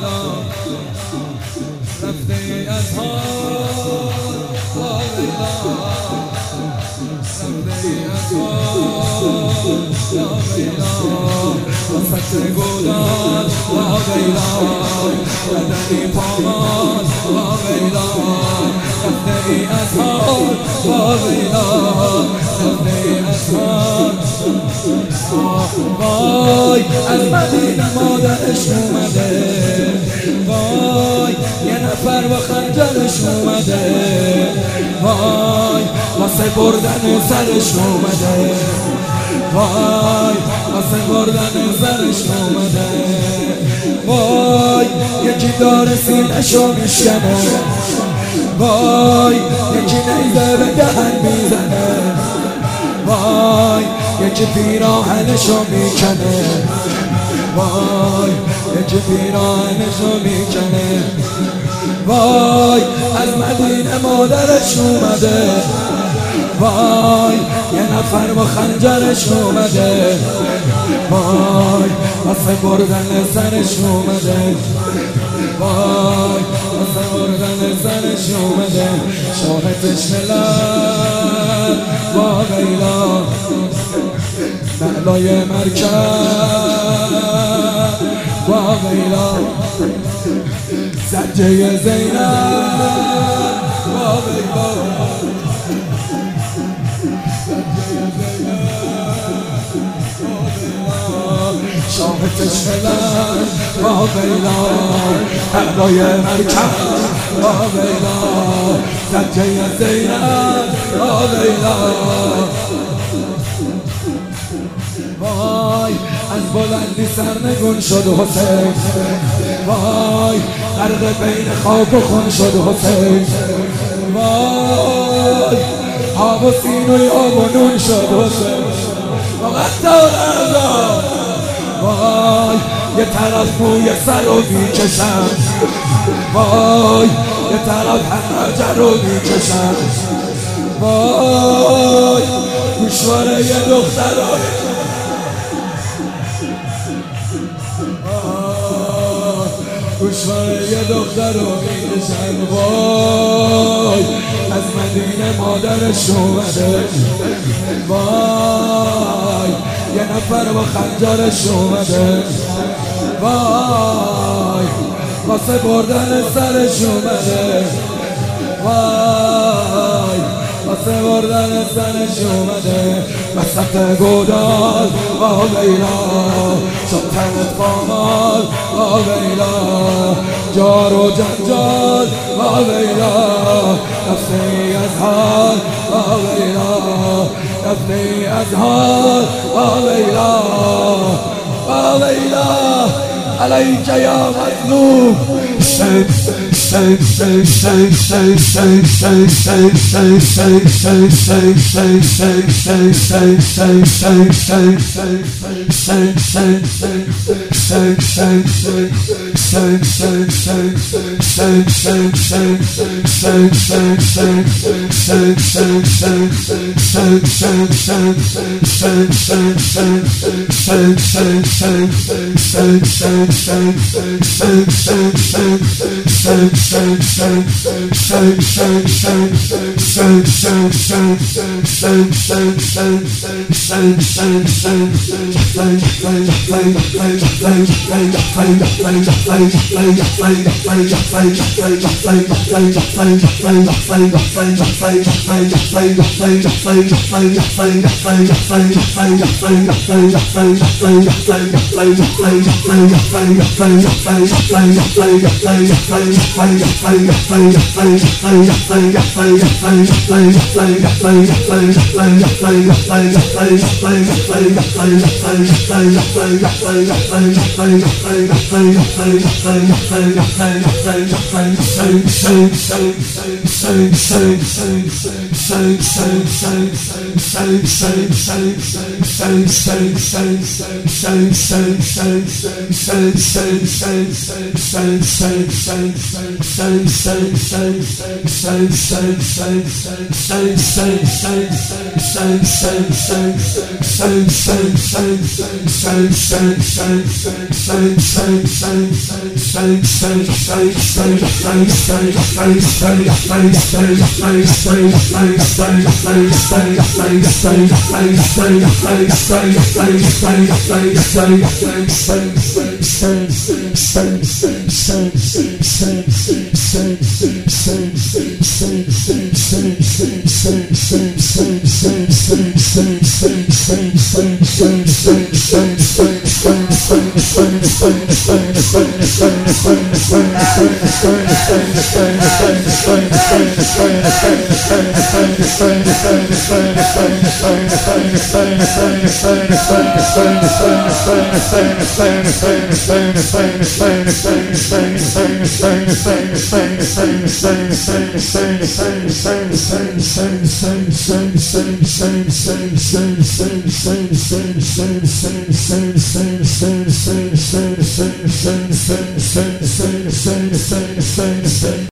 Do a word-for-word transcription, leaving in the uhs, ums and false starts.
ویلا رفته ای از حال با ویلا رفته ای از حال با ویلا وسط گودال با ویلا بدنی پامال با ویلا رفته ای از حال با ویلا رفته ای از حال. وای از مدینه مادرش اومده، وای یه نفر با خنجرش اومده، وای واسه بردن سرش اومده، وای واسه بردن سرش اومده، وای یکی داره سینه‌شو میشکنه، وای یکی نیزه به دهن میزنه، وای یکی پیراهنشو میکنه، وای یکی پیراهنشو میکنه، وای از مدینه مادرش اومده، وای یه نفر با خنجرش اومده، وای واسه بردن سرش اومده، وای واسه بردن سرش اومده. شاهدش ملل با ویلا نعلای مرکب با ویلا زجه زینب با ویلا شاهدش ملل با ویلا نعلای مرکب با ویلا زجه زینب با ویلا. وای از بلندی سرنگون شد حسین، وای غرق بین خاک و خون شد حسین، وای آب و سین و آب و نون شد حسین، وای یه طرف موی سر رو میکشم، وای یه طرف حنجر رو میکشم، وای گوشواره یه دختر رو گوشواره یه دختر رو میکشم، وای از مدینه مادرش اومده، وای یه نفر با خنجرش اومده، وای واسه بردن سرش اومده، وای واسه بردن سرش اومده. وسط گودال با ویلا شد تنت پامال با ویلا جار و جنجال با ویلا رفته ای از حال با ویلا رفته ای از حال با ویلا با ویلا علیک یا مظلوم. Same, same, same, same, same, same, same, same, same, same.